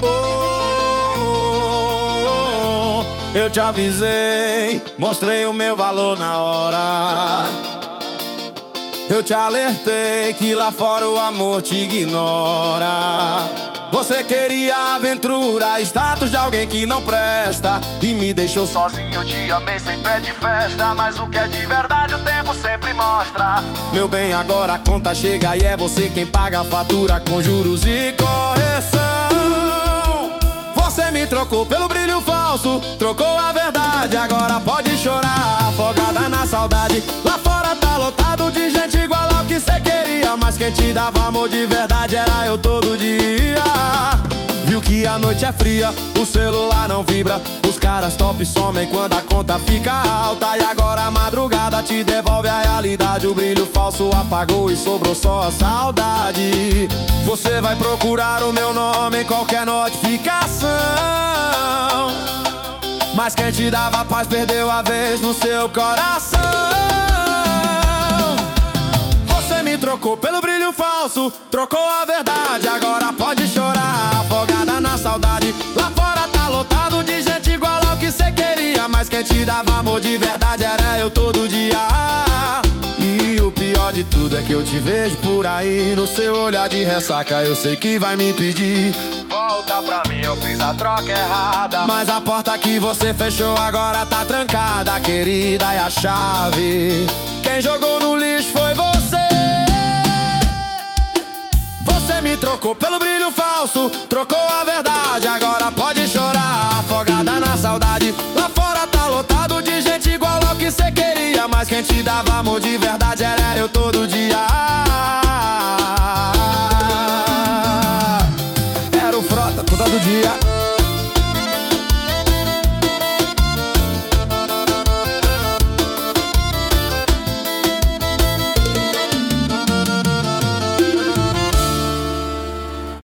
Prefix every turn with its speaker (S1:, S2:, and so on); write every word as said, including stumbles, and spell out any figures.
S1: Oh, eu te avisei, mostrei o meu valor na hora. Eu te alertei que lá fora o amor te ignora. Você queria aventura, status de alguém que não presta, e me deixou sozinho, eu te amei sem pé de festa. Mas o que é de verdade o tempo sempre mostra. Meu bem, agora a conta chega e é você quem paga a fatura com juros e correção. Você me trocou pelo brilho falso, trocou a verdade, agora pode chorar, afogada na saudade. Lá fora tá lotado de gente igual ao que cê queria, mas quem te dava amor de verdade era eu todo dia. Viu que a noite é fria, o celular não vibra, os caras top somem quando a conta fica alta. E agora a madrugada te devolve a realidade, o brilho falso apagou e sobrou só a saudade. Você vai procurar o meu nome em qualquer notificação, mas quem te dava paz perdeu a vez no seu coração. Você me trocou pelo brilho falso, trocou a verdade, agora pode chorar, afogada na saudade. Lá fora tá lotado de gente igual ao que cê queria, mas quem te dava amor de verdade era eu todo dia. E o pior de tudo é que eu te vejo por aí, no seu olhar de ressaca eu sei que vai me pedir volta pra mim, eu fiz a troca errada, mas a porta que você fechou agora tá trancada, querida, e a chave quem jogou no lixo foi você. Você me trocou pelo brilho falso, trocou a verdade, agora pode chorar, afogada na saudade. Lá fora tá lotado de gente igual ao que cê queria, mas quem te dava amor de verdade era eu todo dia. Era o Frota todo dia.